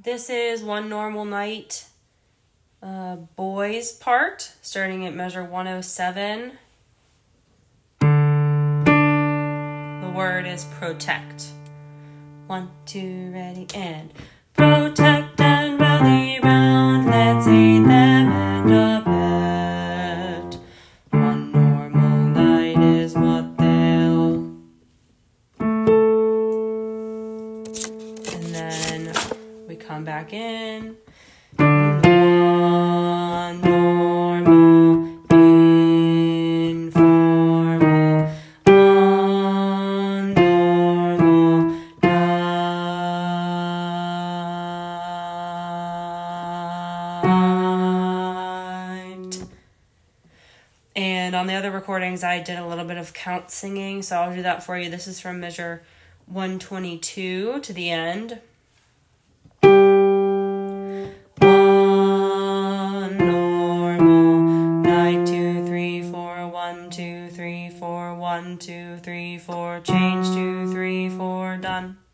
This is One Normal Night, boys part, starting at measure 107. The word is protect. 1, 2, ready, and protect and rally round, let's aid them and abet. One normal night is what they'll. And then we come back in. One normal, informal, one normal night. And on the other recordings, I did a little bit of count singing, so I'll do that for you. This is from measure 122 to the end. 1 normal night, 2, 3, 4, 1, 2, 3, 4, 1, 2, 3, 4, change, 2, 3, 4, done.